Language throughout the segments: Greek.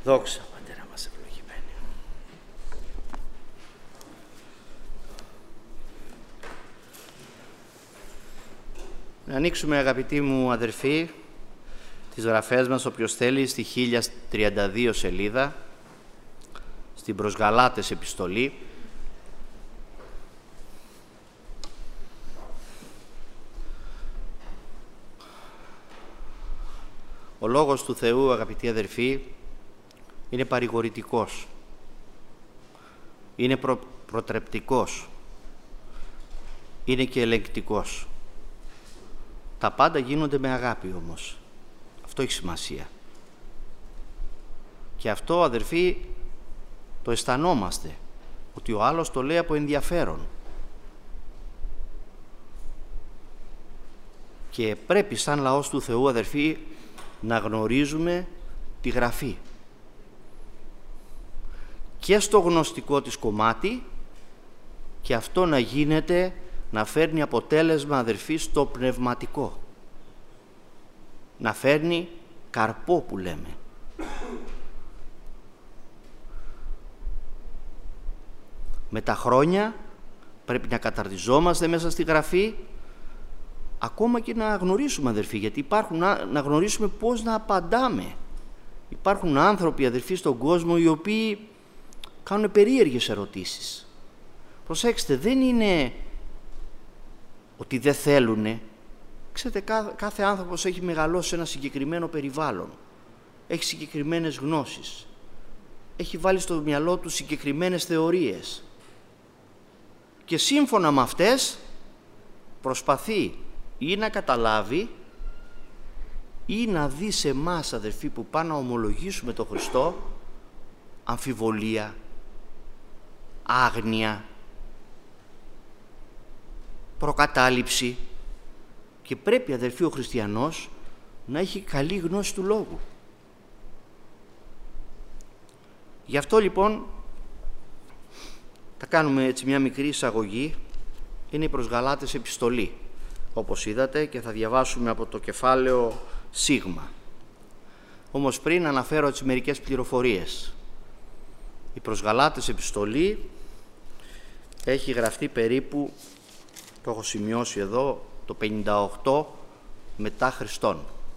Δόξα, Πατέρα μας ευλογημένη. Να ανοίξουμε, αγαπητοί μου αδερφοί, τις γραφές μας, όποιος θέλει, στη 1032 σελίδα, στην προς Γαλάτες επιστολή. Ο Λόγος του Θεού, αγαπητοί αδερφοί, είναι παρηγορητικός, είναι προτρεπτικός, είναι και ελεγκτικός. Τα πάντα γίνονται με αγάπη όμως. Αυτό έχει σημασία. Και αυτό, αδερφοί, το αισθανόμαστε, ότι ο άλλος το λέει από ενδιαφέρον. Και πρέπει σαν λαός του Θεού, αδερφοί, να γνωρίζουμε τη Γραφή. Και στο γνωστικό της κομμάτι, και αυτό να γίνεται, να φέρνει αποτέλεσμα, αδερφοί, στο πνευματικό. Να φέρνει καρπό, που λέμε. Με τα χρόνια πρέπει να καταρτιζόμαστε μέσα στη Γραφή, ακόμα και να γνωρίσουμε, αδερφοί, γιατί υπάρχουν, να γνωρίσουμε πώς να απαντάμε. Υπάρχουν άνθρωποι, αδερφοί, στον κόσμο, οι οποίοι κάνουν περίεργες ερωτήσεις. Προσέξτε, δεν είναι ότι δεν θέλουνε. Ξέρετε, κάθε άνθρωπος έχει μεγαλώσει σε ένα συγκεκριμένο περιβάλλον. Έχει συγκεκριμένες γνώσεις. Έχει βάλει στο μυαλό του συγκεκριμένες θεωρίες. Και σύμφωνα με αυτές προσπαθεί ή να καταλάβει ή να δει σε εμάς, αδερφοί, που πάνε να ομολογήσουμε τον Χριστό, αμφιβολία, άγνοια, προκατάληψη. Και πρέπει, αδερφοί, ο χριστιανός να έχει καλή γνώση του Λόγου. Γι' αυτό λοιπόν θα κάνουμε έτσι μια μικρή εισαγωγή. Είναι η προς Γαλάτες επιστολή, όπως είδατε, και θα διαβάσουμε από το κεφάλαιο Σίγμα. Όμως πριν αναφέρω έτσι μερικές πληροφορίες. Η προς Γαλάτες επιστολή έχει γραφτεί περίπου, το έχω σημειώσει εδώ, το 58 μετά Χριστόν.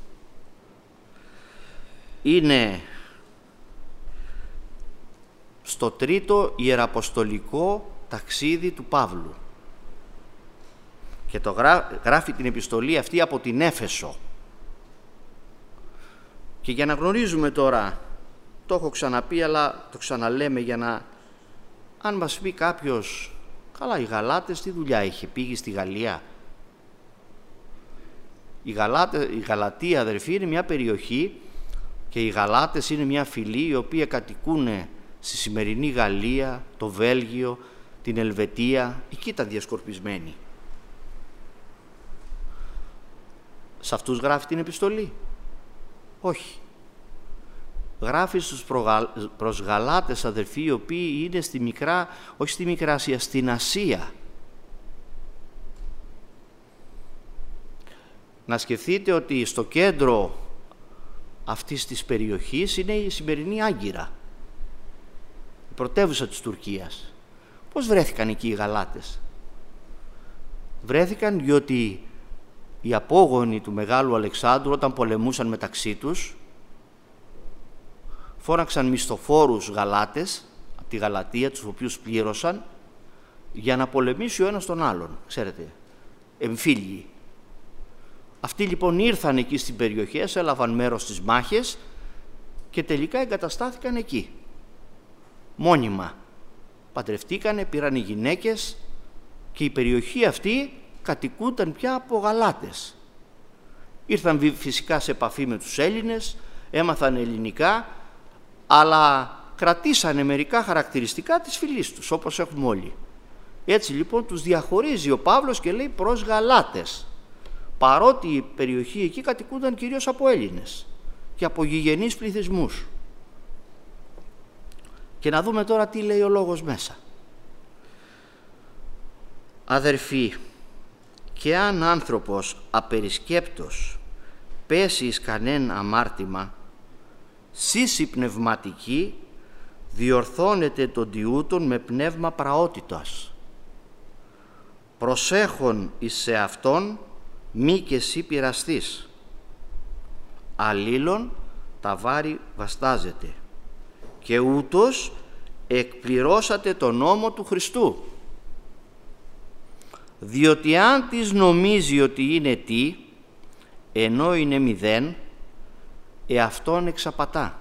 Είναι στο τρίτο ιεραποστολικό ταξίδι του Παύλου. Και το γράφει την επιστολή αυτή από την Έφεσο. Και για να γνωρίζουμε τώρα, το έχω ξαναπεί, αλλά το ξαναλέμε για να, αν μας πει κάποιος, καλά, οι Γαλάτες τι δουλειά είχε, πήγε στη Γαλλία? Η Γαλατία, αδερφοί, είναι μια περιοχή και οι Γαλάτες είναι μια φυλή η οποία κατοικούν στη σημερινή Γαλλία, το Βέλγιο, την Ελβετία. Εκεί ήταν διασκορπισμένοι. Σε αυτούς γράφει την επιστολή? Όχι. Γράφει στους προς Γαλάτες, αδερφοί, οι οποίοι είναι στη μικρά, όχι στη Μικρά Ασία, στην Ασία. Να σκεφτείτε ότι στο κέντρο αυτής της περιοχής είναι η σημερινή Άγκυρα, η πρωτεύουσα της Τουρκίας. Πώς βρέθηκαν εκεί οι Γαλάτες? Βρέθηκαν διότι οι απόγονοι του Μεγάλου Αλεξάνδρου, όταν πολεμούσαν μεταξύ τους, φώναξαν μισθοφόρους Γαλάτες από τη Γαλατία, τους οποίους πλήρωσαν, για να πολεμήσει ο ένας τον άλλον, ξέρετε, εμφύλιοι. Αυτοί λοιπόν ήρθαν εκεί στην περιοχή, έλαβαν μέρος στις μάχες και τελικά εγκαταστάθηκαν εκεί. Μόνιμα. Παντρευτήκανε, πήραν οι γυναίκες και η περιοχή αυτή κατοικούνταν πια από Γαλάτες. Ήρθαν φυσικά σε επαφή με τους Έλληνες, έμαθαν ελληνικά, αλλά κρατήσανε μερικά χαρακτηριστικά της φυλής τους, όπως έχουμε όλοι. Έτσι λοιπόν τους διαχωρίζει ο Παύλος και λέει προς Γαλάτες, παρότι η περιοχή εκεί κατοικούνταν κυρίως από Έλληνες και από γηγενείς πληθυσμούς. Και να δούμε τώρα τι λέει ο Λόγος μέσα. Αδερφοί, και αν άνθρωπος απερισκέπτος πέσει εις κανέν αμάρτημα, Σύση πνευματική διορθώνεται τον τιούτον με πνεύμα πραότητας. Προσέχον εις σε αυτόν μη και εσύ πειραστείς. Αλλήλων τα βάρη βαστάζεται και ούτως εκπληρώσατε τον νόμο του Χριστού. Διότι αν της νομίζει ότι είναι τι, ενώ είναι μηδέν, εαυτόν εξαπατά.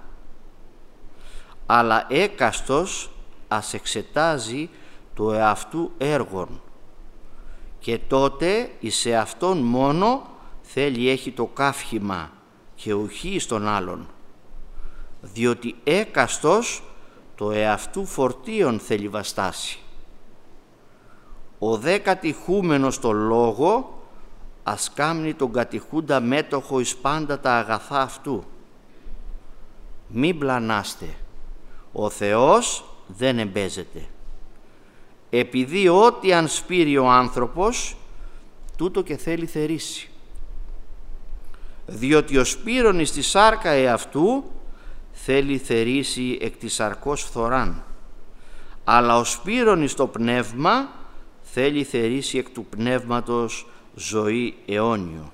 Αλλά έκαστος ας εξετάζει το εαυτού έργον και τότε εις εαυτόν μόνο θέλει έχει το καύχημα και ουχή στον άλλον, διότι έκαστος το εαυτού φορτίον θέλει βαστάσει. Ο δε κατηχούμενος το λόγο ας κάμνει τον κατηχούντα μέτοχο εις πάντα τα αγαθά αυτού. Μην πλανάστε, ο Θεός δεν εμπέζεται. Επειδή ό,τι αν σπείρει ο άνθρωπος, τούτο και θέλει θερήσει. Διότι ο σπείρον εις τη σάρκα εαυτού θέλει θερήσει εκ της σαρκός φθοράν, αλλά ο σπείρον εις το πνεύμα θέλει θερήσει εκ του πνεύματος ζωή αιώνιο.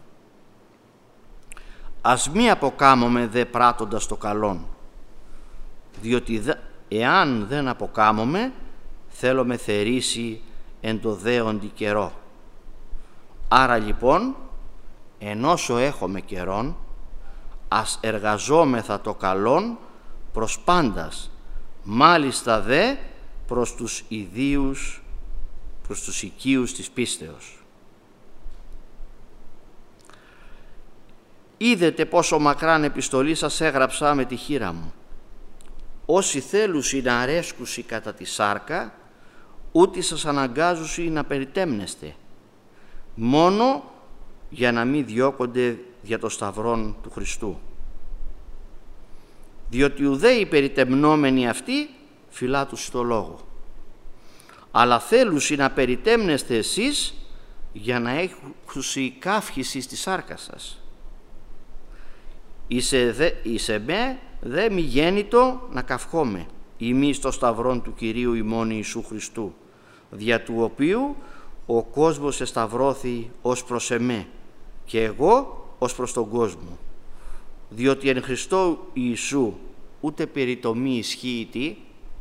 Ας μη αποκάμωμε δε πράττοντας το καλόν, διότι εάν δεν αποκάμωμε θέλουμε θερήσει εν το δέοντι καιρό. Άρα λοιπόν, ενώσο έχουμε καιρόν, ας εργαζόμεθα το καλόν προς πάντας, μάλιστα δε προς τους ιδίους, προς τους οικείους της πίστεως. Είδετε πόσο μακράν επιστολή σας έγραψα με τη χείρα μου. Όσοι θέλουσι να αρέσκουσι κατά τη σάρκα, ούτε σας αναγκάζουσι να περιτέμνεστε, μόνο για να μην διώκονται για το σταυρόν του Χριστού. Διότι ουδέ οι περιτεμνόμενοι αυτοί φυλά τους το λόγο, αλλά θέλουσι να περιτέμνεστε εσείς για να έχουσι καύχηση στη σάρκα σας. Είσαι με δε μη γέννητο να καυχόμαι, ημί στο σταυρόν του Κυρίου ημών Ιησού Χριστού, δια του οποίου ο κόσμος εσταυρώθη ως προς εμέ και εγώ ως προς τον κόσμο. Διότι εν Χριστώ Ιησού ούτε περιτομή ισχύει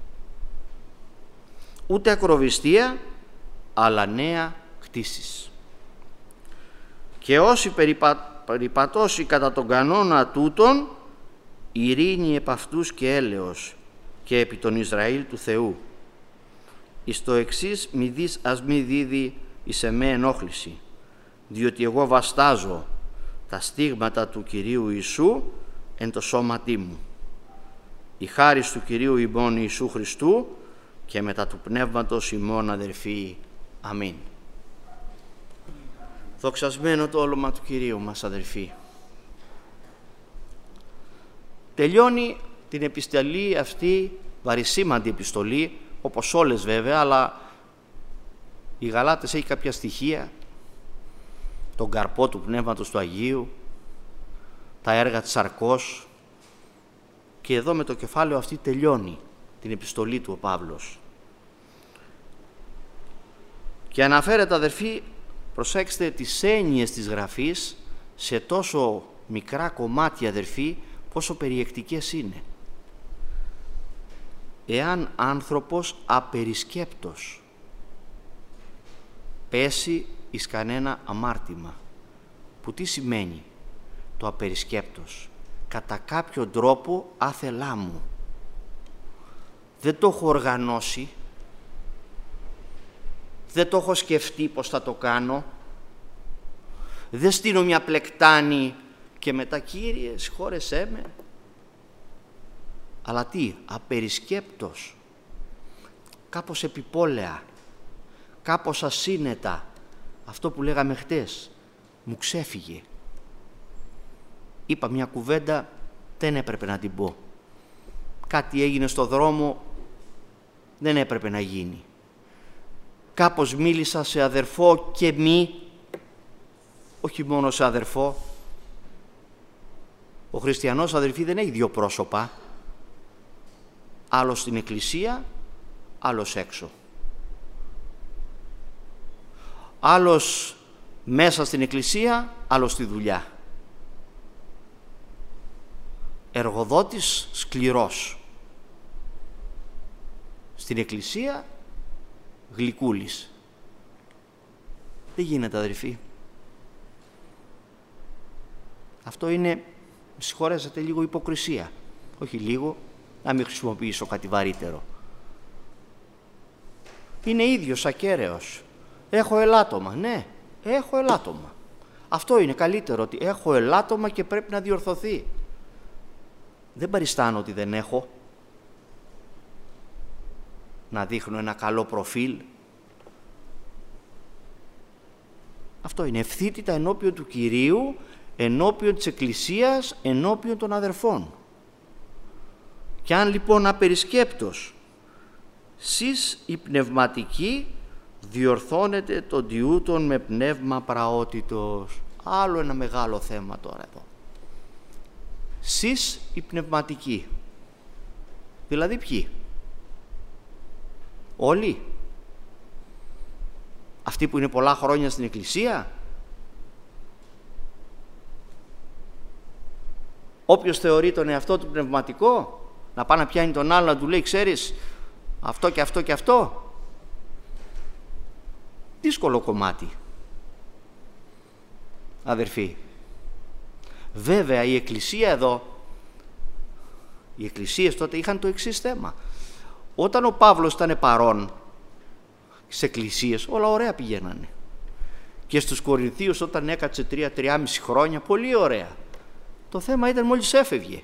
ούτε ακροβιστία, αλλά νέα κτήσεις. Και όσοι περιπατώσει κατά τον κανόνα τούτον, ειρήνη επ' αυτούς και έλεος και επί τον Ισραήλ του Θεού. Εις το εξής ας μη δίδει εις εμέ ενόχληση, διότι εγώ βαστάζω τα στίγματα του Κυρίου Ιησού εν το σώματί μου. Η χάρις του Κυρίου ημών Ιησού Χριστού και μετά του Πνεύματος ημών αδερφοί. Αμήν. Δοξασμένο το όνομα του Κυρίου μας, αδερφοί. Τελειώνει την επιστολή αυτή, βαρισίμαντη επιστολή, όπως όλες βέβαια, αλλά οι Γαλάτες έχει κάποια στοιχεία, τον καρπό του Πνεύματος του Αγίου, τα έργα της σαρκός, και εδώ με το κεφάλαιο αυτή τελειώνει την επιστολή του ο Παύλος. Και αναφέρεται, αδερφοί, προσέξτε τις έννοιες της Γραφής σε τόσο μικρά κομμάτια, αδερφοί, πόσο περιεκτικές είναι. Εάν άνθρωπος απερισκέπτος πέσει εις κανένα αμάρτημα, που τι σημαίνει το απερισκέπτος? Κατά κάποιον τρόπο άθελά μου. Δεν το έχω οργανώσει, δεν το έχω σκεφτεί πως θα το κάνω, δεν στείνω μια πλεκτάνη και μετά Κύριε συγχώρεσέ με. Αλλά τι, απερισκέπτος, κάπως επιπόλαια, κάπως ασύνετα, αυτό που λέγαμε χτες, μου ξέφυγε. Είπα μια κουβέντα, δεν έπρεπε να την πω. Κάτι έγινε στο δρόμο, δεν έπρεπε να γίνει. Κάπως μίλησα σε αδερφό και όχι μόνο σε αδερφό. Ο χριστιανός, αδερφοί, δεν έχει δύο πρόσωπα. Άλλος στην εκκλησία, άλλος έξω. Άλλος μέσα στην εκκλησία, άλλος στη δουλειά. Εργοδότης σκληρός. Στην εκκλησία γλυκούλης. Δεν γίνεται, αδερφοί. Αυτό είναι, με συγχωρέσατε, λίγο υποκρισία. Όχι λίγο, να μην χρησιμοποιήσω κάτι βαρύτερο. Είναι ίδιος ακέραιος. Έχω ελάττωμα. Ναι, έχω ελάττωμα. Αυτό είναι καλύτερο, ότι έχω ελάττωμα και πρέπει να διορθωθεί. Δεν παριστάνω ότι δεν έχω. Να δείχνω ένα καλό προφίλ. Αυτό είναι ευθύτητα ενώπιον του Κυρίου, ενώπιον της Εκκλησίας, ενώπιον των αδερφών. Κι αν λοιπόν απερισκέπτως σεις οι πνευματικοί διορθώνετε τον τιούτον με πνεύμα πραότητος. Άλλο ένα μεγάλο θέμα τώρα εδώ. Σεις οι πνευματικοί. Δηλαδή ποιοι? Όλοι. Αυτοί που είναι πολλά χρόνια στην Εκκλησία. Όποιος θεωρεί τον εαυτό του πνευματικό, να πάει να πιάνει τον άλλο να του λέει, ξέρεις, αυτό και αυτό και αυτό. Δύσκολο κομμάτι, αδερφοί. Βέβαια η Εκκλησία εδώ, οι εκκλησίες τότε είχαν το εξής θέμα. Όταν ο Παύλος ήταν παρόν στις εκκλησίες, όλα ωραία πηγαίνανε. Και στους Κορινθίους όταν έκατσε 3-3,5 χρόνια, πολύ ωραία. Το θέμα ήταν μόλις έφευγε.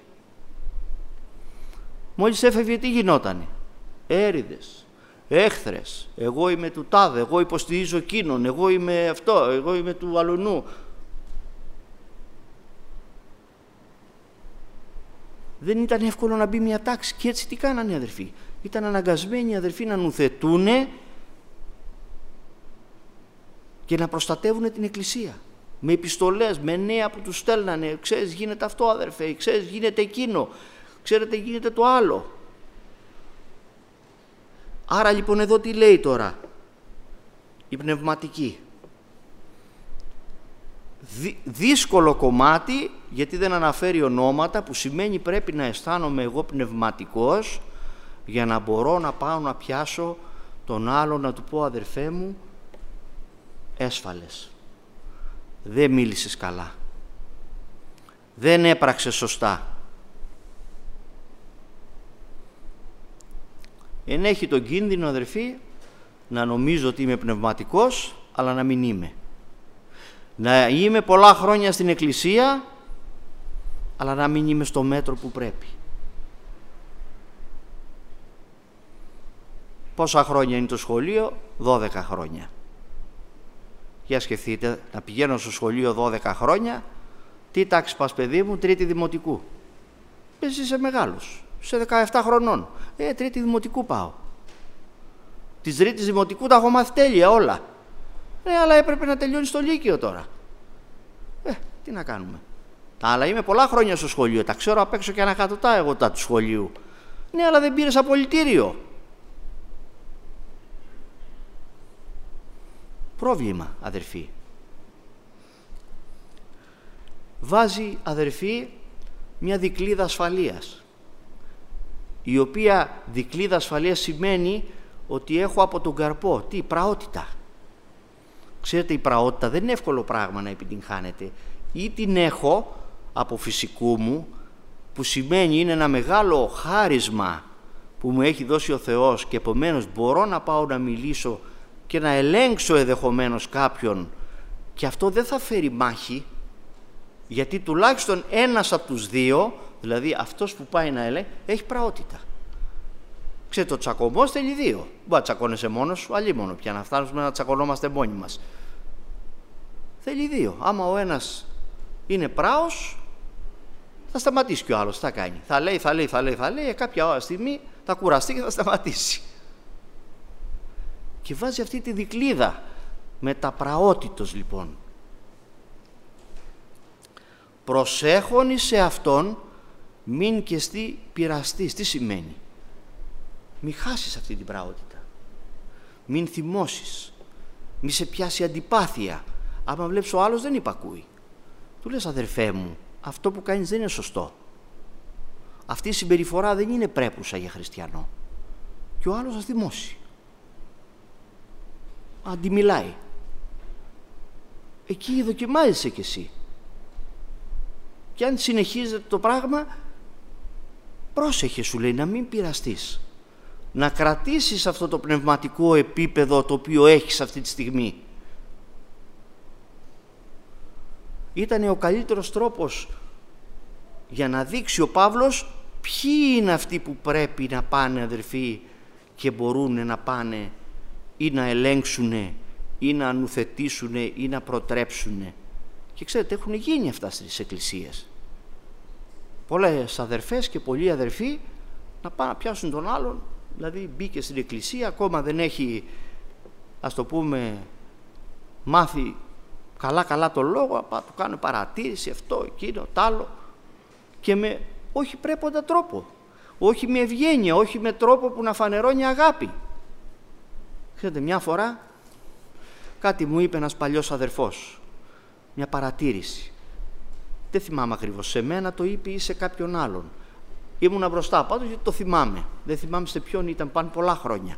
Μόλις έφευγε τι γινότανε? Έρηδες, έχθρες, εγώ είμαι του τάδε, εγώ υποστηρίζω εκείνον, εγώ είμαι αυτό, εγώ είμαι του αλουνού. Δεν ήταν εύκολο να μπει μια τάξη. Και έτσι τι κάνανε, αδερφοί? Ήταν αναγκασμένοι οι αδερφοί να νουθετούνε και να προστατεύουν την Εκκλησία. Με επιστολές, με νέα που τους στέλνανε. Ξέρεις, γίνεται αυτό, αδερφέ, ξέρεις, γίνεται εκείνο, ξέρετε, γίνεται το άλλο. Άρα λοιπόν εδώ τι λέει τώρα η πνευματική? Δύσκολο κομμάτι, γιατί δεν αναφέρει ονόματα, που σημαίνει πρέπει να αισθάνομαι εγώ πνευματικός για να μπορώ να πάω να πιάσω τον άλλο, να του πω, αδερφέ μου, έσφαλες, δεν μίλησες καλά, δεν έπραξες σωστά. Ενέχει τον κίνδυνο, αδερφοί, να νομίζω ότι είμαι πνευματικός, αλλά να μην είμαι. Να είμαι πολλά χρόνια στην Εκκλησία, αλλά να μην είμαι στο μέτρο που πρέπει. Πόσα χρόνια είναι το σχολείο? 12 χρόνια. Για σκεφτείτε, να πηγαίνω στο σχολείο 12 χρόνια, τι τάξη πας, παιδί μου? Τρίτη δημοτικού. Εσύ είσαι μεγάλος, σε 17 χρονών. Τρίτη δημοτικού πάω. Της τρίτης δημοτικού τα έχω μάθει τέλεια όλα. Αλλά έπρεπε να τελειώνει το Λύκειο τώρα. Τι να κάνουμε. Αλλά είμαι πολλά χρόνια στο σχολείο, τα ξέρω απ' έξω και ανακατοτά εγώ τα του σχολείου. Ναι, αλλά δεν πήρες απολυτήριο. Πρόβλημα, αδερφοί. Βάζει, αδερφοί, μια δικλείδα ασφαλείας, η οποία δικλείδα ασφαλείας σημαίνει ότι έχω από τον καρπό, τι? Πραότητα. Ξέρετε, η πραότητα δεν είναι εύκολο πράγμα να επιτυγχάνεται. Ή την έχω από φυσικού μου, που σημαίνει είναι ένα μεγάλο χάρισμα που μου έχει δώσει ο Θεός και επομένως μπορώ να πάω να μιλήσω και να ελέγξω ενδεχομένως κάποιον, και αυτό δεν θα φέρει μάχη, γιατί τουλάχιστον ένας από τους δύο, δηλαδή αυτός που πάει να ελέγξει, έχει πραότητα. Ξέρετε, ο τσακωμός θέλει δύο. Μπορεί να τσακώνεσαι μόνος σου, αλλήμονο πια να φτάνουμε να τσακωνόμαστε μόνοι μας. Θέλει δύο. Άμα ο ένας είναι πράος, θα σταματήσει και ο άλλος. Τι θα κάνει? Θα λέει, κάποια στιγμή θα κουραστεί και θα σταματήσει. Και βάζει αυτή τη δικλείδα με τα πραότητος, λοιπόν. Προσέχονη σε αυτόν μην και στη πειραστείς. Τι σημαίνει? Μη χάσεις αυτή την πραγότητα. Μην θυμώσεις. Μη σε πιάσει αντιπάθεια. Άμα βλέπεις ο άλλος δεν υπακούει. Του λες, αδερφέ μου, αυτό που κάνεις δεν είναι σωστό. Αυτή η συμπεριφορά δεν είναι πρέπουσα για χριστιανό. Και ο άλλος θα θυμώσει. Αντιμιλάει. Εκεί δοκιμάζεσαι κι εσύ. Και αν συνεχίζεται το πράγμα, πρόσεχε, σου λέει, να μην πειραστείς. Να κρατήσεις αυτό το πνευματικό επίπεδο το οποίο έχεις αυτή τη στιγμή. Ήταν ο καλύτερος τρόπος για να δείξει ο Παύλος ποιοι είναι αυτοί που πρέπει να πάνε, αδερφοί, και μπορούν να πάνε ή να ελέγξουν ή να νουθετήσουν ή να προτρέψουν. Και ξέρετε, έχουν γίνει αυτά στις εκκλησίες. Πολλές αδερφές και πολλοί αδερφοί να πάνε να πιάσουν τον άλλον. Δηλαδή μπήκε στην εκκλησία, ακόμα δεν έχει, ας το πούμε, μάθει καλά τον λόγο, του κάνουν παρατήρηση, αυτό, εκείνο, τ' άλλο, και με όχι πρέποντα τρόπο, όχι με ευγένεια, όχι με τρόπο που να φανερώνει αγάπη. Ξέρετε, μια φορά κάτι μου είπε ένας παλιός αδερφός, μια παρατήρηση. Δεν θυμάμαι ακριβώς, σε μένα το είπε ή σε κάποιον άλλον. Ήμουνα μπροστά πάντως γιατί το θυμάμαι. Δεν θυμάμαι σε ποιον ήταν, πάνε πολλά χρόνια.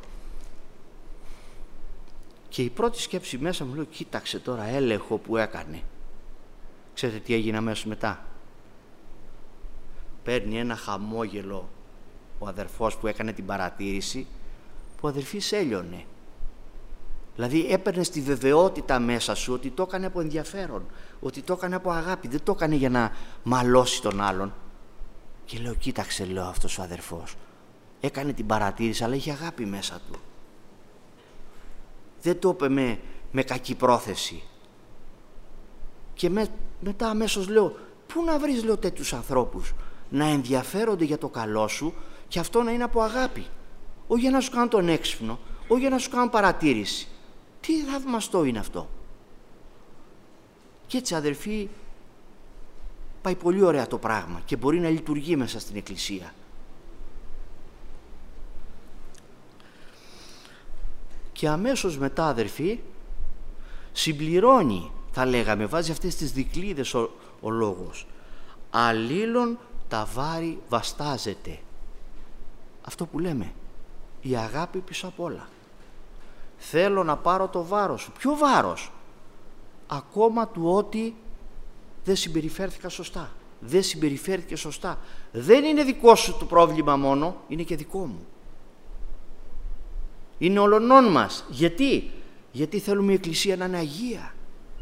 Και η πρώτη σκέψη μέσα μου λέει, κοίταξε τώρα, έλεγχο που έκανε. Ξέρετε τι έγινε αμέσως μετά? Παίρνει ένα χαμόγελο ο αδερφός που έκανε την παρατήρηση, που ο αδερφής έλειωνε. Δηλαδή έπαιρνε τη βεβαιότητα μέσα σου ότι το έκανε από ενδιαφέρον, ότι το έκανε από αγάπη, δεν το έκανε για να μαλώσει τον άλλον. Και λέω, κοίταξε, λέω, αυτός ο αδερφός έκανε την παρατήρηση, αλλά είχε αγάπη μέσα του. Δεν το είπε με κακή πρόθεση. Και μετά αμέσως λέω, πού να βρεις, λέω, τέτοιους ανθρώπους να ενδιαφέρονται για το καλό σου και αυτό να είναι από αγάπη, όχι για να σου κάνουν τον έξυπνο, όχι για να σου κάνουν παρατήρηση. Τι θαυμαστό είναι αυτό. Και έτσι, αδερφοί, πάει πολύ ωραία το πράγμα και μπορεί να λειτουργεί μέσα στην εκκλησία. Και αμέσως μετά, αδερφοί, συμπληρώνει, θα λέγαμε, βάζει αυτές τις δικλείδες ο λόγος. Αλλήλων τα βάρη βαστάζεται. Αυτό που λέμε, η αγάπη πίσω απ' όλα. Θέλω να πάρω το βάρος σου. Ποιο βάρος? Ακόμα του ότι δεν συμπεριφέρθηκα σωστά. Δεν συμπεριφέρθηκε σωστά. Δεν είναι δικό σου το πρόβλημα μόνο, είναι και δικό μου. Είναι όλων μας. Γιατί θέλουμε η Εκκλησία να είναι αγία.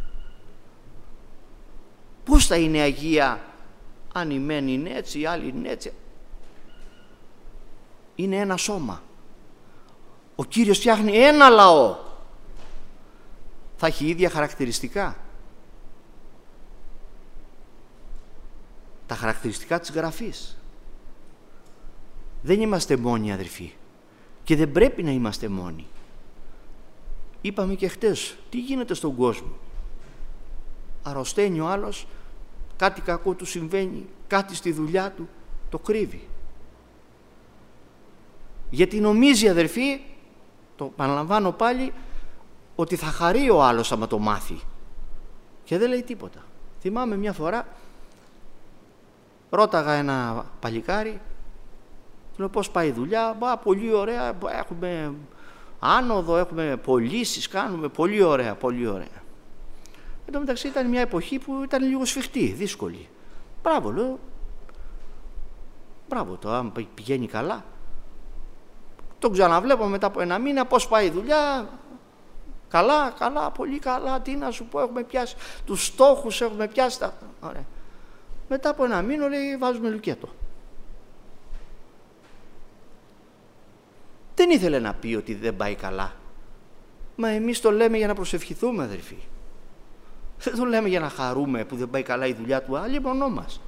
Πώς θα είναι αγία αν η μεν είναι έτσι, η άλλη είναι έτσι? Είναι ένα σώμα. Ο Κύριος φτιάχνει ένα λαό. Θα έχει ίδια χαρακτηριστικά. Τα χαρακτηριστικά της Γραφής. Δεν είμαστε μόνοι, αδερφοί. Και δεν πρέπει να είμαστε μόνοι. Είπαμε και χτες, τι γίνεται στον κόσμο? Αρρωσταίνει ο άλλος, κάτι κακό του συμβαίνει, κάτι στη δουλειά του, το κρύβει. Γιατί νομίζει, αδερφοί, το επαναλαμβάνω πάλι, ότι θα χαρεί ο άλλος άμα το μάθει. Και δεν λέει τίποτα. Θυμάμαι μια φορά, ρώταγα ένα παλικάρι, του λέω, πώς πάει η δουλειά? Πολύ ωραία, έχουμε άνοδο, έχουμε πωλήσεις, κάνουμε, πολύ ωραία, πολύ ωραία. Εν τω μεταξύ ήταν μια εποχή που ήταν λίγο σφιχτή, δύσκολη. Μπράβο, λέω, μπράβο το, αν πηγαίνει καλά. Τον ξαναβλέπω μετά από ένα μήνα, πώς πάει η δουλειά? Καλά, καλά, πολύ καλά, τι να σου πω, έχουμε πιάσει τους στόχους, έχουμε πιάσει τα... Ωραία. Μετά από ένα μήνα, λέει, βάζουμε λουκέτο. Δεν ήθελε να πει ότι δεν πάει καλά. Μα εμείς το λέμε για να προσευχηθούμε, αδερφοί. Δεν το λέμε για να χαρούμε που δεν πάει καλά η δουλειά του άλλου, μονό μας.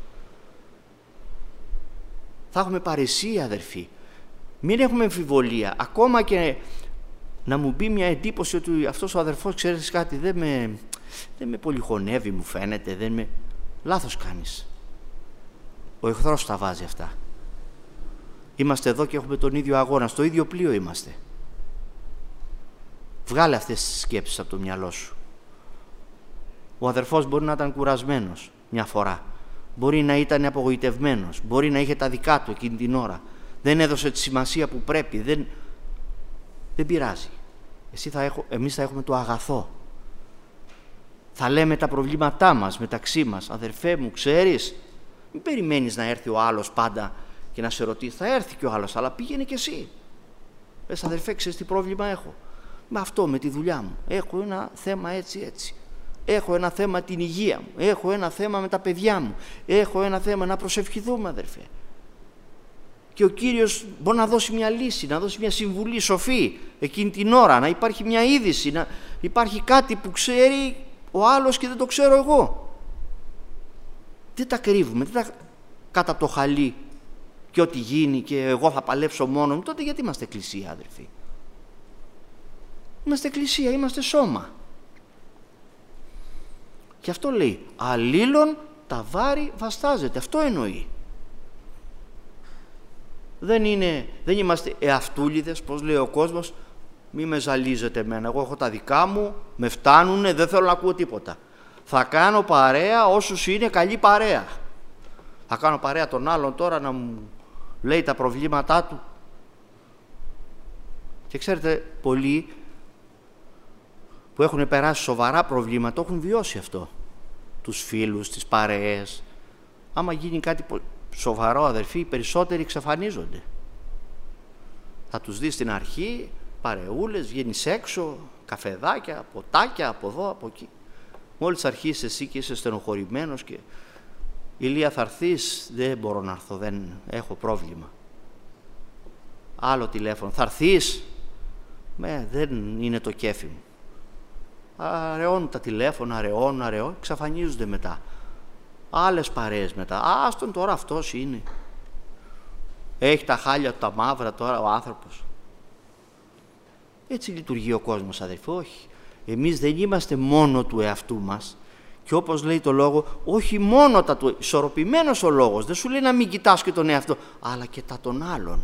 Θα έχουμε παρεσία, αδερφοί. Μην έχουμε αμφιβολία. Ακόμα και να μου μπει μια εντύπωση ότι αυτός ο αδερφός, ξέρεις κάτι, δεν με πολυχωνεύει, μου φαίνεται, λάθος κάνεις. Ο εχθρός τα βάζει αυτά. Είμαστε εδώ και έχουμε τον ίδιο αγώνα, στο ίδιο πλοίο είμαστε. Βγάλε αυτές τις σκέψεις από το μυαλό σου. Ο αδερφός μπορεί να ήταν κουρασμένος μια φορά. Μπορεί να ήταν απογοητευμένος. Μπορεί να είχε τα δικά του εκείνη την ώρα. Δεν έδωσε τη σημασία που πρέπει. Δεν πειράζει. Εμείς θα έχουμε το αγαθό. Θα λέμε τα προβλήματά μας μεταξύ μας. Αδερφέ μου, ξέρεις, μην περιμένεις να έρθει ο άλλος πάντα και να σε ρωτήσει. Θα έρθει και ο άλλος, αλλά πήγαινε κι εσύ. Πες, αδερφέ, ξέρεις τι πρόβλημα έχω? Με αυτό, με τη δουλειά μου. Έχω ένα θέμα έτσι. Έχω ένα θέμα την υγεία μου. Έχω ένα θέμα με τα παιδιά μου. Έχω ένα θέμα να προσευχηθούμε, αδερφέ. Και ο Κύριος μπορεί να δώσει μια λύση, να δώσει μια συμβουλή σοφή εκείνη την ώρα, να υπάρχει μια είδηση, να υπάρχει κάτι που ξέρει ο άλλος και δεν το ξέρω εγώ. Δεν τα κρύβουμε, δεν τα κάτω από το χαλί και ό,τι γίνει και εγώ θα παλέψω μόνο μου. Τότε γιατί είμαστε εκκλησία, αδερφοί? Είμαστε εκκλησία, είμαστε σώμα. Και αυτό λέει, αλλήλων τα βάρη βαστάζεται. Αυτό εννοεί. Δεν είμαστε εαυτούλιδες, πώς λέει ο κόσμος. Μη με ζαλίζετε εμένα, εγώ έχω τα δικά μου, με φτάνουνε, δεν θέλω να ακούω τίποτα. Θα κάνω παρέα όσους είναι καλή παρέα. Θα κάνω παρέα τον άλλον τώρα να μου λέει τα προβλήματά του. Και ξέρετε, πολλοί που έχουν περάσει σοβαρά προβλήματα έχουν βιώσει αυτό. Τους φίλους, τις παρέες. Άμα γίνει κάτι σοβαρό, αδερφοί, οι περισσότεροι εξαφανίζονται. Θα τους δεις στην αρχή, παρεούλες, βγαίνεις έξω, καφεδάκια, ποτάκια, από εδώ, από εκεί. Μόλις αρχίσεις εσύ και είσαι στενοχωρημένος και Ηλία θα έρθεις, δεν μπορώ να έρθω, δεν έχω πρόβλημα. Άλλο τηλέφωνο, θα έρθεις, δεν είναι το κέφι μου. Αραιώνουν τα τηλέφωνα, αραιώνουν, εξαφανίζονται μετά. Άλλες παρέες μετά, άστον τώρα αυτός είναι. Έχει τα χάλια του τα μαύρα τώρα ο άνθρωπος. Έτσι λειτουργεί ο κόσμος, αδερφοί. Όχι. Εμείς δεν είμαστε μόνο του εαυτού μας και όπως λέει το λόγο, όχι μόνο τα του, ισορροπημένος ο λόγος. Δεν σου λέει να μην κοιτάς και τον εαυτό, αλλά και τα των άλλων.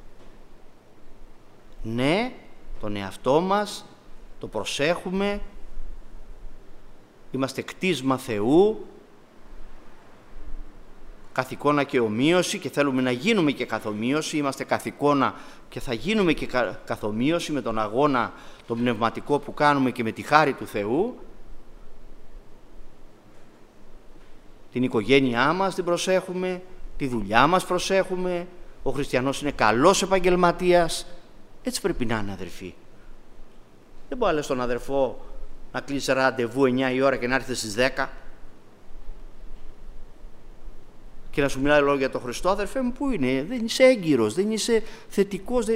Ναι, τον εαυτό μας το προσέχουμε, είμαστε κτίσμα Θεού, καθ' εικόνα και ομοίωση και θέλουμε να γίνουμε και καθομοίωση, είμαστε καθ' εικόνα και θα γίνουμε και καθομοίωση με τον αγώνα τον πνευματικό που κάνουμε και με τη χάρη του Θεού. Την οικογένειά μας την προσέχουμε, τη δουλειά μας προσέχουμε, ο χριστιανός είναι καλός επαγγελματίας, έτσι πρέπει να είναι, αδερφοί. Δεν μπορεί να λες στον αδερφό να κλείσει ραντεβού 9 η ώρα και να έρθει στις 10 και να σου μιλάει λόγια για τον Χριστό. Αδερφέ μου, πού είναι? Δεν είσαι έγκυρος, δεν είσαι θετικός.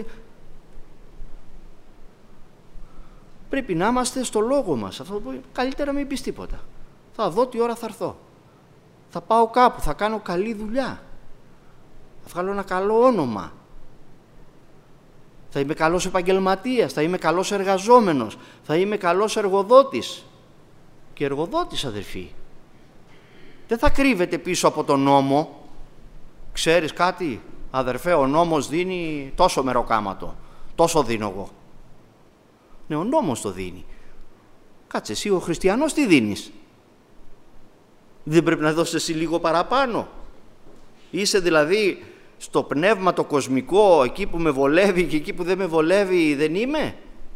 Πρέπει να είμαστε στο λόγο μας. Αυτό που καλύτερα μην πεις τίποτα. Θα δω τι ώρα θα έρθω. Θα πάω κάπου, θα κάνω καλή δουλειά. Θα βγάλω ένα καλό όνομα. Θα είμαι καλός επαγγελματίας, θα είμαι καλός εργαζόμενος, θα είμαι καλός εργοδότης. Και εργοδότης, αδερφοί, δεν θα κρύβεται πίσω από τον νόμο. Ξέρεις κάτι, αδερφέ, ο νόμος δίνει τόσο μεροκάματο, τόσο δίνω εγώ. Ναι, ο νόμος το δίνει. Κάτσε εσύ, ο χριστιανός τι δίνεις? Δεν πρέπει να δώσεις εσύ λίγο παραπάνω? Είσαι δηλαδή στο πνεύμα το κοσμικό, εκεί που με βολεύει και εκεί που δεν με βολεύει δεν είμαι?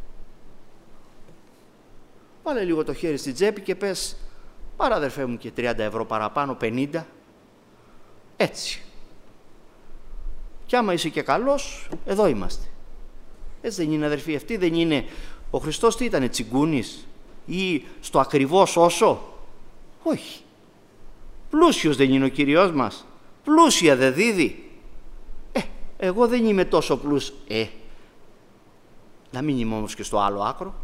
Βάλε λίγο το χέρι στην τσέπη και πες, πάρε αδερφέ μου και 30 ευρώ παραπάνω, 50. Έτσι. Κι άμα είσαι και καλός, εδώ είμαστε. Έτσι δεν είναι, αδερφοί? Αυτή δεν είναι? Ο Χριστός τι ήτανε, τσιγκούνης ή στο ακριβώς όσο? Όχι. Πλούσιος δεν είναι ο Κύριος μας? Πλούσια δεν δίδει? Εγώ δεν είμαι τόσο πλούσιος. Να μην είμαι όμως και στο άλλο άκρο.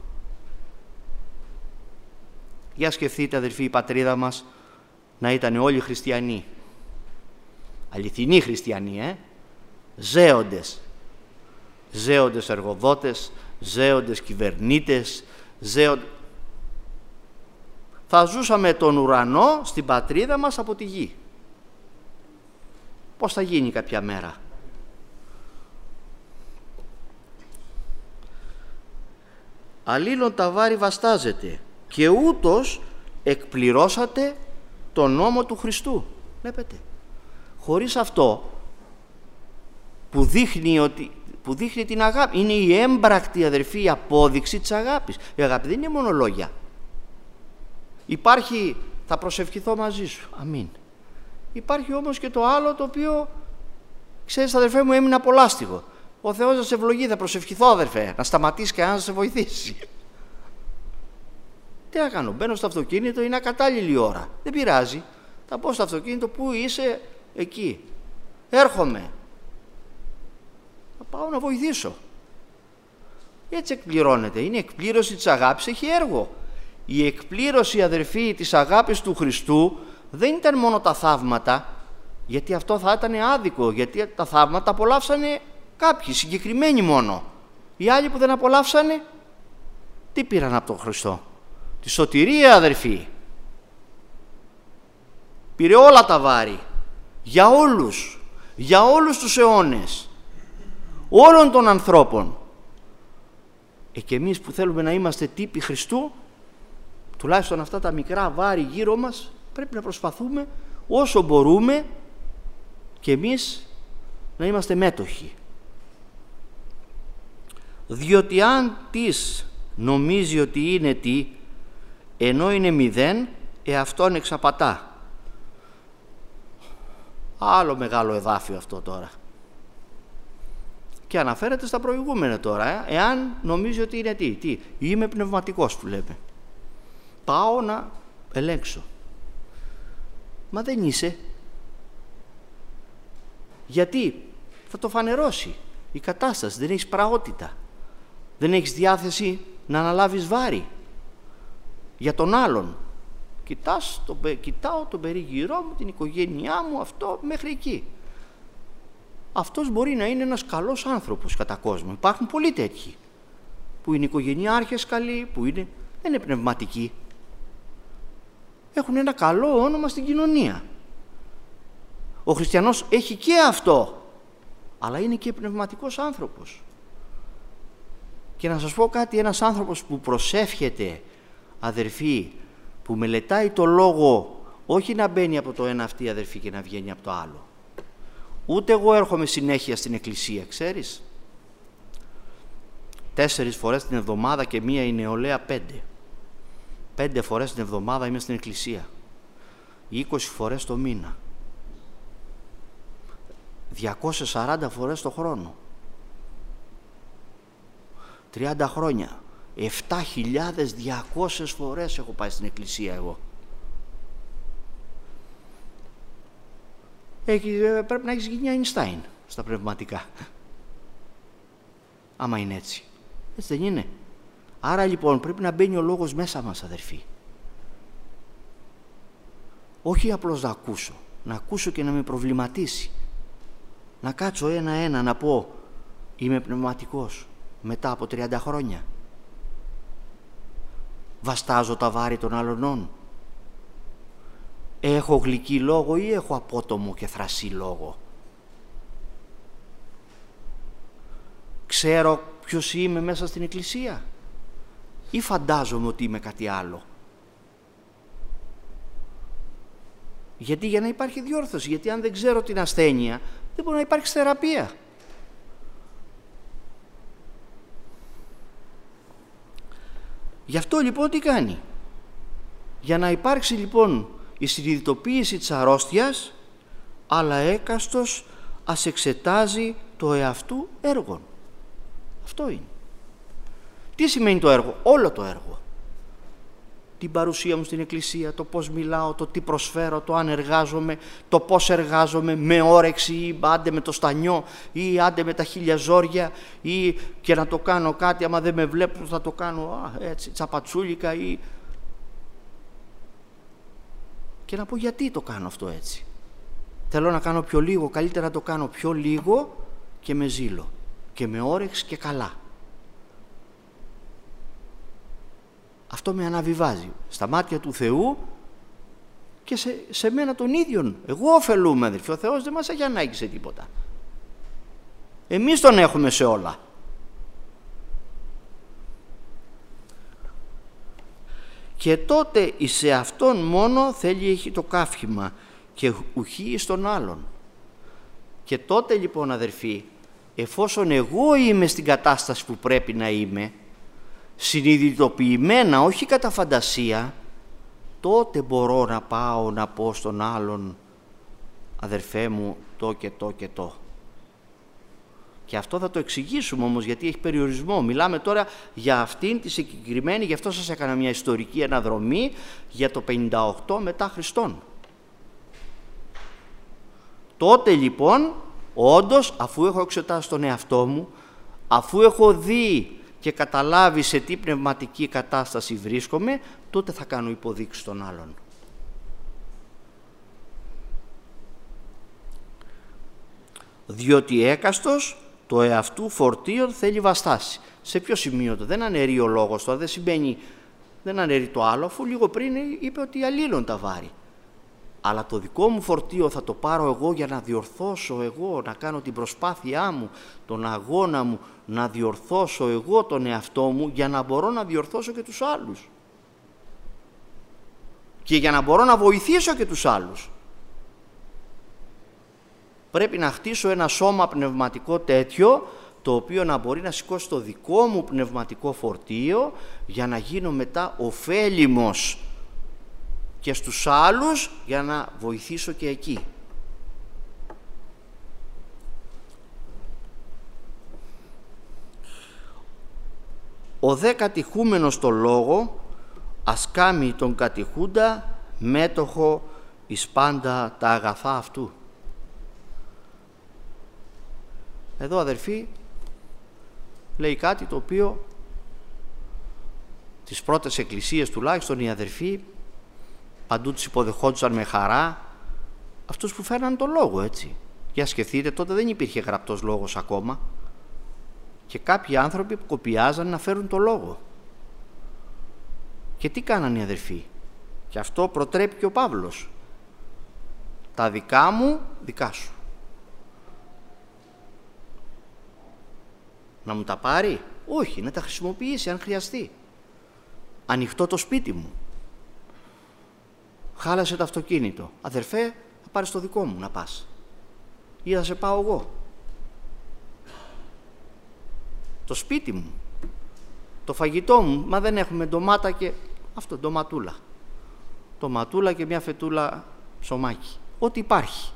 Για σκεφτείτε, αδερφοί, η πατρίδα μας να ήταν όλοι χριστιανοί. Αληθινοί χριστιανοί, ζέοντες. Ζέοντες εργοδότες, ζέοντες κυβερνήτες, θα ζούσαμε τον ουρανό στην πατρίδα μας από τη γη. Πώς θα γίνει κάποια μέρα? αλλήλων τα βάρη βαστάζετε και ούτως εκπληρώσατε τον νόμο του Χριστού. Βλέπετε, χωρίς αυτό που δείχνει την αγάπη, είναι η έμπρακτη, αδερφοί, η απόδειξη της αγάπης. Η αγάπη δεν είναι μόνο λόγια. Υπάρχει θα προσευχηθώ μαζί σου, αμήν. Υπάρχει όμως και το άλλο, το οποίο, ξέρεις αδερφέ μου, έμεινα πολλάστιγο. Ο Θεός να σε ευλογεί, θα προσευχηθώ αδερφέ, να σταματήσει και να σε βοηθήσει. Τι να κάνω, μπαίνω στο αυτοκίνητο, είναι ακατάλληλη ώρα, δεν πειράζει, θα πω στο αυτοκίνητο, πού είσαι, εκεί, έρχομαι, θα πάω να βοηθήσω. Έτσι εκπληρώνεται, είναι εκπλήρωση της αγάπης, έχει έργο. Η εκπλήρωση, αδερφοί, της αγάπης του Χριστού δεν ήταν μόνο τα θαύματα, γιατί αυτό θα ήταν άδικο, γιατί τα θαύματα απολαύσανε κάποιοι, συγκεκριμένοι μόνο. Οι άλλοι που δεν απολαύσανε, τι πήραν από τον Χριστό? Τη σωτηρία, αδερφοί. Πήρε όλα τα βάρη, για όλους τους αιώνες, όλων των ανθρώπων. Και εμείς που θέλουμε να είμαστε τύποι Χριστού, τουλάχιστον αυτά τα μικρά βάρη γύρω μας, πρέπει να προσπαθούμε όσο μπορούμε και εμείς να είμαστε μέτοχοι. Διότι αν της νομίζει ότι είναι τι, ενώ είναι 0, εαυτόν εξαπατά. Άλλο μεγάλο εδάφιο αυτό τώρα. Και αναφέρεται στα προηγούμενα τώρα. Εάν νομίζει ότι είναι τι, είμαι πνευματικός που λέμε. Πάω να ελέγξω. Μα δεν είσαι. Γιατί θα το φανερώσει η κατάσταση. Δεν έχεις πραγότητα. Δεν έχεις διάθεση να αναλάβεις βάρη για τον άλλον. Κοιτάω τον περίγυρό μου, την οικογένειά μου, αυτό μέχρι εκεί. Αυτός μπορεί να είναι ένας καλός άνθρωπος κατά κόσμο. Υπάρχουν πολλοί τέτοιοι που είναι οικογενειάρχες καλοί, που δεν είναι πνευματικοί. Έχουν ένα καλό όνομα στην κοινωνία. Ο χριστιανός έχει και αυτό, αλλά είναι και πνευματικός άνθρωπος. Και να σας πω κάτι, ένας άνθρωπος που προσεύχεται, αδερφοί, που μελετάει το λόγο, όχι να μπαίνει από το ένα αυτή, αδερφοί, και να βγαίνει από το άλλο. Ούτε εγώ έρχομαι συνέχεια στην εκκλησία, ξέρεις. 4 φορές την εβδομάδα και μία η νεολαία 5. 5 φορές την εβδομάδα είμαι στην εκκλησία. 20 φορές το μήνα. 240 φορές το χρόνο. 30 χρόνια. 7.200 φορές έχω πάει στην εκκλησία εγώ. Πρέπει να έχεις γίνει Αϊνστάιν στα πνευματικά. Άμα είναι έτσι. Έτσι δεν είναι? Άρα λοιπόν πρέπει να μπαίνει ο λόγος μέσα μας, αδερφοί. Όχι απλώς να ακούσω. Να ακούσω και να με προβληματίσει. Να κάτσω ένα-ένα να πω είμαι πνευματικός μετά από 30 χρόνια. Βαστάζω τα βάρη των αλλωνών. Έχω γλυκý λόγο ή έχω απότομο και θρασί λόγο? Ξέρω ποιος είμαι μέσα στην εκκλησία ή φαντάζομαι ότι είμαι κάτι άλλο? Γιατί για να υπάρχει διόρθωση, γιατί αν δεν ξέρω την ασθένεια δεν μπορεί να υπάρξει θεραπεία. Γι' αυτό λοιπόν τι κάνει? Για να υπάρξει λοιπόν η συνειδητοποίηση της αρρώστιας, αλλά έκαστος ας εξετάζει το εαυτού έργον. Αυτό είναι. Τι σημαίνει το έργο? Όλο το έργο. Την παρουσία μου στην εκκλησία, το πώς μιλάω, το τι προσφέρω, το αν εργάζομαι, το πώς εργάζομαι, με όρεξη ή άντε με το στανιό ή άντε με τα χίλια ζόρια, ή και να το κάνω κάτι, άμα δεν με βλέπουν θα το κάνω έτσι τσαπατσούλικα, ή... Και να πω γιατί το κάνω αυτό έτσι. Θέλω να κάνω πιο λίγο, καλύτερα να το κάνω πιο λίγο και με ζήλο και με όρεξη και καλά. Αυτό με αναβιβάζει στα μάτια του Θεού και σε μένα τον ίδιον. Εγώ ωφελούμαι, αδελφοί. Ο Θεός δεν μας έχει ανάγκη σε τίποτα. Εμείς τον έχουμε σε όλα. και τότε εις αυτόν μόνο θέλει έχει το καύχημα και ουχή εις τον άλλον. Και τότε λοιπόν, αδερφοί, εφόσον εγώ είμαι στην κατάσταση που πρέπει να είμαι, συνειδητοποιημένα, όχι κατά φαντασία, τότε μπορώ να πάω να πω στον άλλον, αδερφέ μου, το και το και το. Και αυτό θα το εξηγήσουμε όμως, γιατί έχει περιορισμό. Μιλάμε τώρα για αυτήν τη συγκεκριμένη, γι' αυτό σας έκανα μια ιστορική αναδρομή για το 58 μετά Χριστόν. Τότε λοιπόν, όντως, αφού έχω εξετάσει τον εαυτό μου, αφού έχω δει και καταλάβει σε τι πνευματική κατάσταση βρίσκομαι, τότε θα κάνω υποδείξεις των άλλων. Διότι έκαστος το εαυτού φορτίον θέλει βαστάσει. Σε ποιο σημείο το, δεν αναιρεί ο λόγος τώρα, δεν σημαίνει, δεν αναιρεί το άλλο, αφού λίγο πριν είπε ότι αλλήλων τα βάρη. Αλλά το δικό μου φορτίο θα το πάρω εγώ για να διορθώσω εγώ, να κάνω την προσπάθειά μου, τον αγώνα μου, να διορθώσω εγώ τον εαυτό μου, για να μπορώ να διορθώσω και τους άλλους. Και για να μπορώ να βοηθήσω και τους άλλους. Πρέπει να χτίσω ένα σώμα πνευματικό τέτοιο, το οποίο να μπορεί να σηκώσει το δικό μου πνευματικό φορτίο, για να γίνω μετά ωφέλιμος και στους άλλους, για να βοηθήσω και εκεί. Ο δε κατηχούμενος το λόγο, ας κάμει τον κατηχούντα μέτοχο εις πάντα τα αγαθά αυτού. Εδώ, αδερφοί, λέει κάτι το οποίο τις πρώτες εκκλησίες τουλάχιστον οι αδερφοί παντού τους υποδεχόντουσαν με χαρά, αυτούς που φέρναν τον λόγο, έτσι. Για σκεφτείτε, τότε δεν υπήρχε γραπτός λόγος ακόμα και κάποιοι άνθρωποι που κοπιάζαν να φέρουν τον λόγο. Και τι κάνανε οι αδερφοί? Και αυτό προτρέπει και ο Παύλος. Τα δικά μου, δικά σου. Να μου τα πάρει? Όχι, να τα χρησιμοποιήσει αν χρειαστεί. Ανοιχτό το σπίτι μου. Χάλασε το αυτοκίνητο. Αδερφέ, θα πάρεις το δικό μου να πας. Ή θα σε πάω εγώ. Το σπίτι μου. Το φαγητό μου. Μα δεν έχουμε ντομάτα και... αυτό, ντοματούλα. Ντοματούλα και μια φετούλα ψωμάκι. Ό,τι υπάρχει.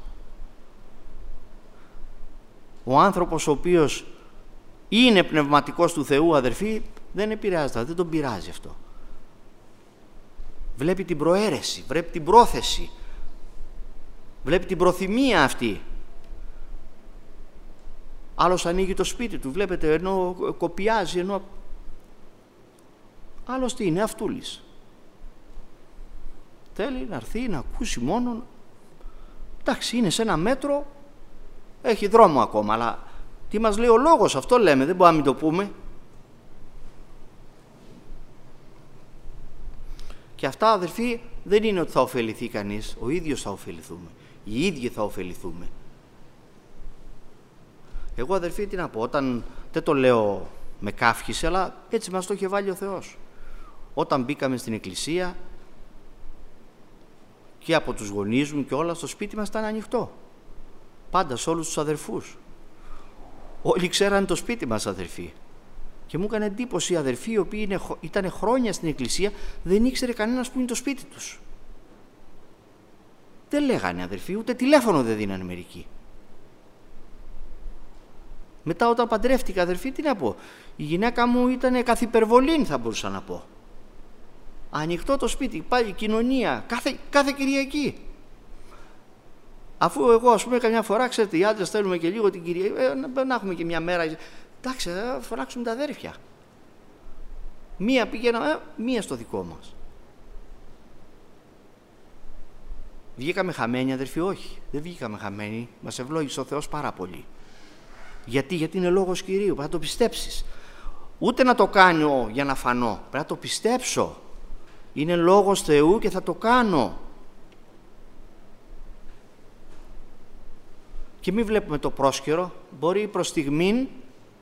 Ο άνθρωπος ο οποίος είναι πνευματικός του Θεού, αδερφοί, δεν επηρεάζεται, δεν τον πειράζει αυτό. Βλέπει την προαίρεση, βλέπει την πρόθεση, βλέπει την προθυμία αυτή. Άλλος ανοίγει το σπίτι του, βλέπετε, ενώ κοπιάζει, ενώ... Άλλος τι είναι, αυτούλης. Θέλει να έρθει, να ακούσει μόνο. Εντάξει, είναι σε ένα μέτρο, έχει δρόμο ακόμα, αλλά τι μας λέει ο λόγος, αυτό λέμε, δεν μπορούμε να μην το πούμε. Και αυτά, αδερφοί, δεν είναι ότι θα ωφεληθεί κανείς, ο ίδιος θα ωφεληθούμε, οι ίδιοι θα ωφεληθούμε. Εγώ, αδερφοί, τι να πω, όταν δεν το λέω με καύχηση, αλλά έτσι μας το είχε βάλει ο Θεός. Όταν μπήκαμε στην εκκλησία και από τους γονείς μου και όλα, στο σπίτι μας ήταν ανοιχτό. Πάντα σε όλους τους αδερφούς. Όλοι ξέραν το σπίτι μας, αδερφοί. Και μου έκανε εντύπωση οι αδερφοί, οι οποίοι ήταν χρόνια στην εκκλησία, δεν ήξερε κανένας που είναι το σπίτι τους. Δεν λέγανε, αδερφοί, ούτε τηλέφωνο δεν δίνανε μερικοί. Μετά όταν παντρεύτηκα, αδερφοί, τι να πω, η γυναίκα μου ήταν καθ' υπερβολήν, θα μπορούσα να πω. Ανοιχτό το σπίτι, πάλι κοινωνία, κάθε Κυριακή. Αφού εγώ, ας πούμε, καμιά φορά, ξέρετε, οι άντρες θέλουμε και λίγο την Κυριακή, να έχουμε και μια μέρα. Εντάξει, θα φωνάξουμε τα αδέρφια. Μία πήγαινα, μία στο δικό μας. Βγήκαμε χαμένοι, αδερφοί? Όχι, δεν βγήκαμε χαμένοι. Μας ευλόγησε ο Θεός πάρα πολύ. Γιατί είναι λόγος Κυρίου, πρέπει να το πιστέψεις. Ούτε να το κάνω για να φανώ, πρέπει να το πιστέψω. Είναι λόγος Θεού και θα το κάνω. Και μην βλέπουμε το πρόσκαιρο, μπορεί προς στιγμήν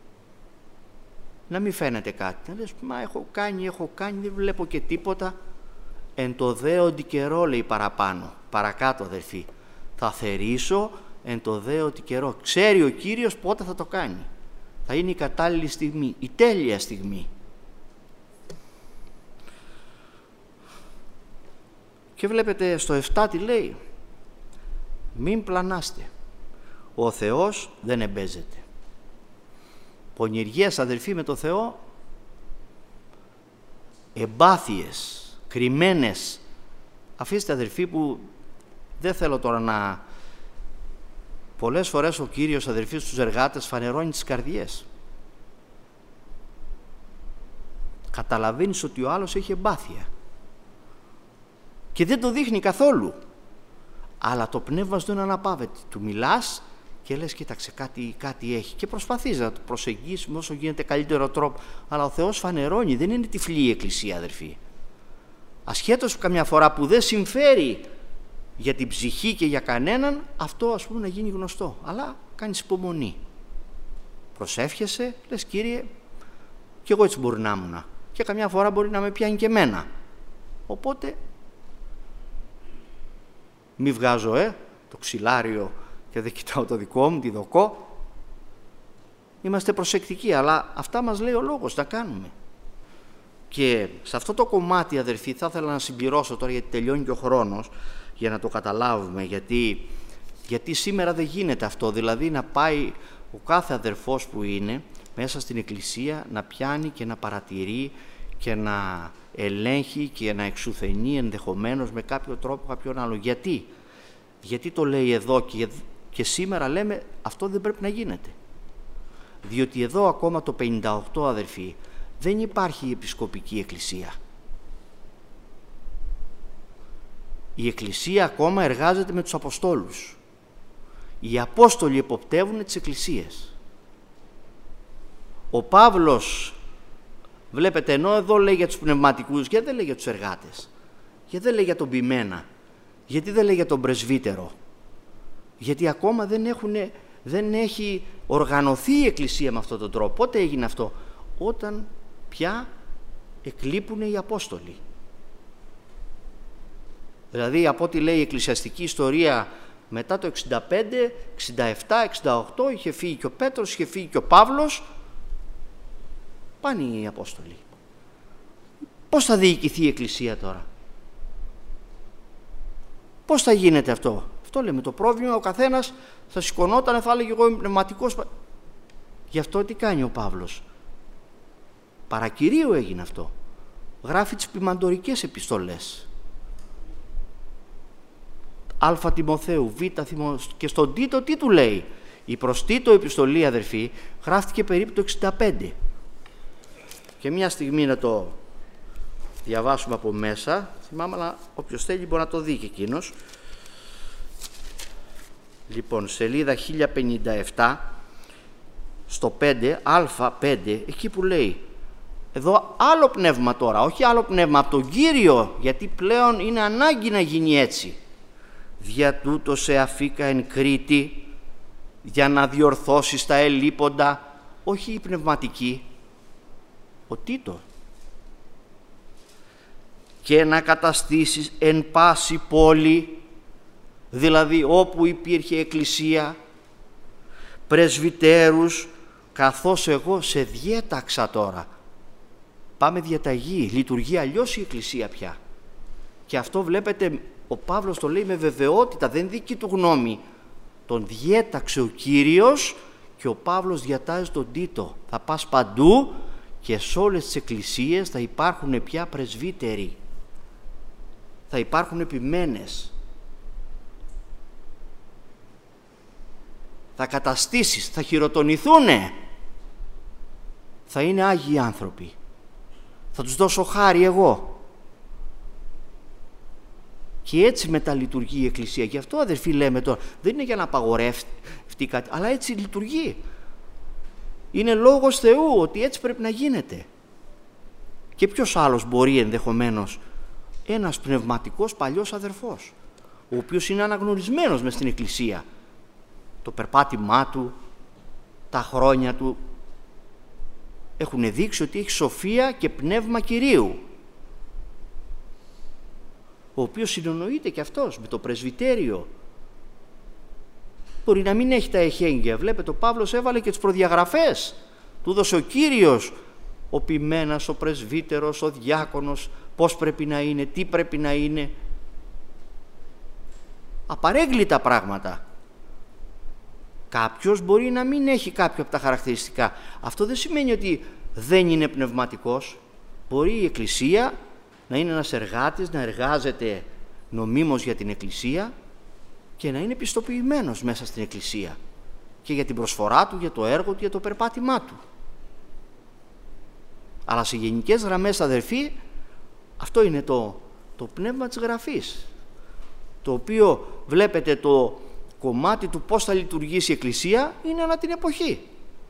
να μην φαίνεται κάτι. Να λες, μα έχω κάνει, δεν βλέπω και τίποτα. εν το δέοντι καιρό, λέει παρακάτω αδερφοί. Θα θερήσω εν το δέοντι καιρό. Ξέρει ο Κύριος πότε θα το κάνει. Θα είναι η κατάλληλη στιγμή, η τέλεια στιγμή. Και βλέπετε στο 7 τι λέει. Μην πλανάστε. Ο Θεός δεν εμπέζεται. Πονηριές αδερφοί με το Θεό, εμπάθειες, κρυμμένες. Αφήστε αδερφοί που δεν θέλω τώρα να... Πολλές φορές ο Κύριος αδερφοί στους εργάτες φανερώνει τις καρδιές. Καταλαβαίνεις ότι ο άλλος έχει εμπάθεια. Και δεν το δείχνει καθόλου. Αλλά το πνεύμα σου είναι αναπάβεται. Του μιλάς και λες κοίταξε κάτι έχει. Και προσπαθείς να το προσεγγίσεις με όσο γίνεται καλύτερο τρόπο. Αλλά ο Θεός φανερώνει, δεν είναι τυφλή η Εκκλησία αδερφοί. Ασχέτως καμιά φορά που δεν συμφέρει για την ψυχή και για κανέναν, αυτό ας πούμε να γίνει γνωστό. Αλλά κάνεις υπομονή. Προσεύχεσαι, λες Κύριε, κι εγώ έτσι μπορεί να ήμουν. Και καμιά φορά μπορεί να με πιάνει και εμένα. Οπότε μη βγάζω το ξυλάριο και δεν κοιτάω το δικό μου, τη δοκώ. Είμαστε προσεκτικοί, αλλά αυτά μας λέει ο λόγος, τα κάνουμε. Και σε αυτό το κομμάτι αδερφοί θα ήθελα να συμπληρώσω τώρα, γιατί τελειώνει και ο χρόνος, για να το καταλάβουμε, γιατί σήμερα δεν γίνεται αυτό, δηλαδή να πάει ο κάθε αδερφός που είναι μέσα στην Εκκλησία να πιάνει και να παρατηρεί και να ελέγχει και να εξουθενεί ενδεχομένως με κάποιο τρόπο κάποιον άλλο. Γιατί το λέει εδώ και σήμερα λέμε αυτό δεν πρέπει να γίνεται. Διότι εδώ ακόμα το 58 αδερφοί δεν υπάρχει η επισκοπική εκκλησία. Η εκκλησία ακόμα εργάζεται με τους Αποστόλους. Οι Απόστολοι εποπτεύουν τις εκκλησίες. Ο Παύλος, βλέπετε, ενώ εδώ λέει για τους πνευματικούς, γιατί δεν λέει για τους εργάτες, γιατί δεν λέει για τον ποιμένα, γιατί δεν λέει για τον πρεσβύτερο, γιατί ακόμα δεν έχει οργανωθεί η εκκλησία με αυτόν τον τρόπο. Πότε έγινε αυτό? Όταν πια εκλείπουν οι Απόστολοι. Δηλαδή από ό,τι λέει η εκκλησιαστική ιστορία, μετά το 65, 67, 68 είχε φύγει και ο Πέτρος, είχε φύγει και ο Παύλος, πάνε οι Απόστολοι. Πώς θα διοικηθεί η εκκλησία τώρα? Πώς θα γίνεται αυτό? Αυτό λέμε το πρόβλημα, ο καθένας θα σηκωνόταν, θα έλεγε εγώ είμαι πνευματικός. Γι' αυτό τι κάνει ο Παύλος? Παρακυρίο έγινε αυτό. Γράφει τις ποιμαντορικές επιστολές. Α Τιμοθέου, Β Τιμοθέου, και στον Τίτο τι του λέει? Η προς Τίτο επιστολή αδερφοί γράφτηκε περίπου το 65. Και μια στιγμή να το διαβάσουμε από μέσα, θυμάμαι, αλλά όποιος θέλει μπορεί να το δει και εκείνος. Λοιπόν, σελίδα 1057 στο 5, Α5, εκεί που λέει, εδώ άλλο πνεύμα τώρα, όχι άλλο πνεύμα από τον Κύριο, γιατί πλέον είναι ανάγκη να γίνει έτσι. Δια τούτο σε αφήκα εν Κρήτη, για να διορθώσεις τα ελείποντα, όχι η πνευματική, ο Τίτο, και να καταστήσεις εν πάση πόλη, δηλαδή όπου υπήρχε εκκλησία, πρεσβυτέρους, καθώς εγώ σε διέταξα τώρα. Πάμε διαταγή, λειτουργεί αλλιώς η εκκλησία πια. Και αυτό βλέπετε ο Παύλος το λέει με βεβαιότητα, δεν δίκη του γνώμη. Τον διέταξε ο Κύριος και ο Παύλος διατάζει τον Τίτο. Θα πας παντού και σε όλες τις εκκλησίες θα υπάρχουν πια πρεσβύτεροι. Θα υπάρχουν επιμένες. Θα καταστήσεις, θα χειροτονηθούνε. Θα είναι άγιοι άνθρωποι. Θα τους δώσω χάρη εγώ. Και έτσι μεταλειτουργεί η Εκκλησία. Γι' αυτό αδερφοί λέμε τώρα, δεν είναι για να απαγορεύτει κάτι, αλλά έτσι λειτουργεί. Είναι λόγος Θεού ότι έτσι πρέπει να γίνεται. Και ποιος άλλος μπορεί ενδεχομένως? Ένας πνευματικός παλιός αδερφός, ο οποίος είναι αναγνωρισμένος μες στην Εκκλησία. Το περπάτημά του, τα χρόνια του έχουν δείξει ότι έχει σοφία και πνεύμα Κυρίου. ο οποίος συνεννοείται και αυτός με το πρεσβυτέριο. Μπορεί να μην έχει τα εχέγγυα. Βλέπετε, ο Παύλος έβαλε και τις προδιαγραφές. Του έδωσε ο Κύριος, ο ποιμένας, ο πρεσβύτερος, ο διάκονος, πώς πρέπει να είναι, τι πρέπει να είναι. Απαρέγκλητα πράγματα. Κάποιος μπορεί να μην έχει κάποιο από τα χαρακτηριστικά. Αυτό δεν σημαίνει ότι δεν είναι πνευματικός. Μπορεί η Εκκλησία να είναι ένας εργάτης, να εργάζεται νομίμως για την Εκκλησία και να είναι πιστοποιημένος μέσα στην Εκκλησία και για την προσφορά του, για το έργο του, για το περπάτημά του. Αλλά σε γενικές γραμμές, αδερφοί, αυτό είναι το πνεύμα της Γραφής, το οποίο βλέπετε το κομμάτι του πώς θα λειτουργήσει η Εκκλησία είναι ανά την εποχή.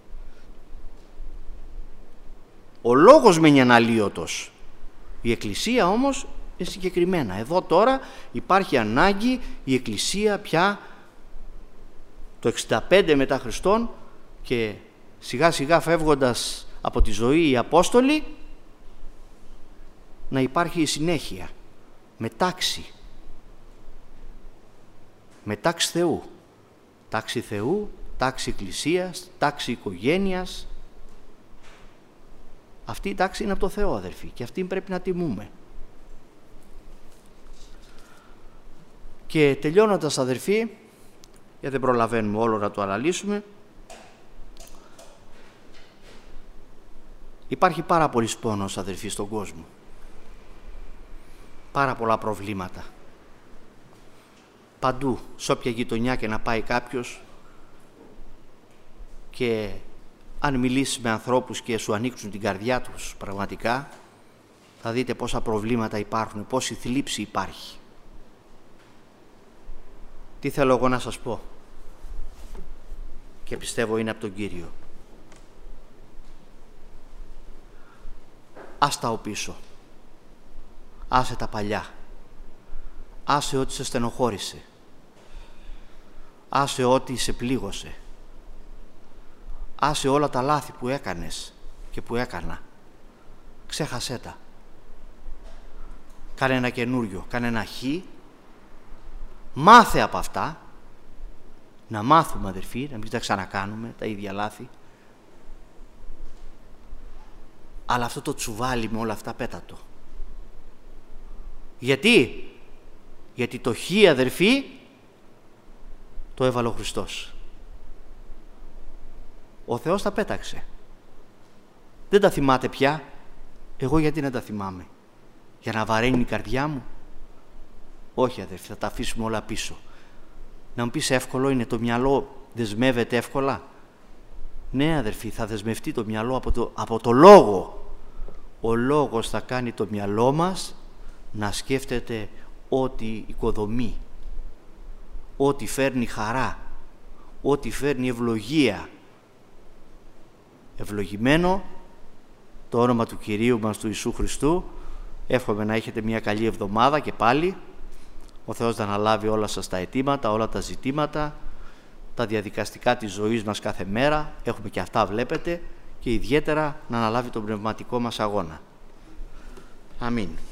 Ο λόγος μένει αναλύωτος. Η Εκκλησία όμως είναι συγκεκριμένα. Εδώ τώρα υπάρχει ανάγκη η Εκκλησία πια το 65 μετά Χριστόν και σιγά σιγά φεύγοντας από τη ζωή οι Απόστολοι να υπάρχει η συνέχεια με τάξη. Με τάξη Θεού. Τάξη Θεού, τάξη Εκκλησίας, τάξη οικογένειας. Αυτή η τάξη είναι από το Θεό, αδερφοί, και αυτή πρέπει να τιμούμε. Και τελειώνοντας, αδερφοί, γιατί δεν προλαβαίνουμε όλο να το αναλύσουμε, υπάρχει πάρα πολύς πόνος, αδερφοί, στον κόσμο. Πάρα πολλά προβλήματα. Παντού, σε όποια γειτονιά και να πάει κάποιος, και αν μιλήσεις με ανθρώπους και σου ανοίξουν την καρδιά τους πραγματικά, θα δείτε πόσα προβλήματα υπάρχουν, πόση θλίψη υπάρχει. Τι θέλω εγώ να σας πω, και πιστεύω είναι από τον Κύριο. Άστα ο πίσω. Άσε τα παλιά. Άσε ό,τι σε στενοχώρησε. Άσε ό,τι σε πλήγωσε. Άσε όλα τα λάθη που έκανες και που έκανα. Ξέχασέ τα. Κάνε ένα καινούριο, κάνε ένα χ. Μάθε από αυτά. Να μάθουμε, αδερφοί, να μην τα ξανακάνουμε τα ίδια λάθη. Αλλά αυτό το τσουβάλι με όλα αυτά πέτατο. Γιατί το χ, αδερφοί, το έβαλε ο Χριστός. Ο Θεός τα πέταξε. Δεν τα θυμάται πια. Εγώ γιατί να τα θυμάμαι? Για να βαραίνει η καρδιά μου? Όχι, αδερφοί, θα τα αφήσουμε όλα πίσω. Να μου πεις, εύκολο είναι? Το μυαλό δεσμεύεται εύκολα? Ναι, αδερφοί, θα δεσμευτεί το μυαλό από το λόγο. Ο λόγος θα κάνει το μυαλό μας να σκέφτεται ό,τι οικοδομεί, ό,τι φέρνει χαρά, ό,τι φέρνει ευλογία. Ευλογημένο το όνομα του Κυρίου μας, του Ιησού Χριστού. Εύχομαι να έχετε μια καλή εβδομάδα και πάλι. Ο Θεός να αναλάβει όλα σας τα αιτήματα, όλα τα ζητήματα, τα διαδικαστικά της ζωής μας κάθε μέρα. Έχουμε και αυτά, βλέπετε, και ιδιαίτερα να αναλάβει τον πνευματικό μας αγώνα. Αμήν.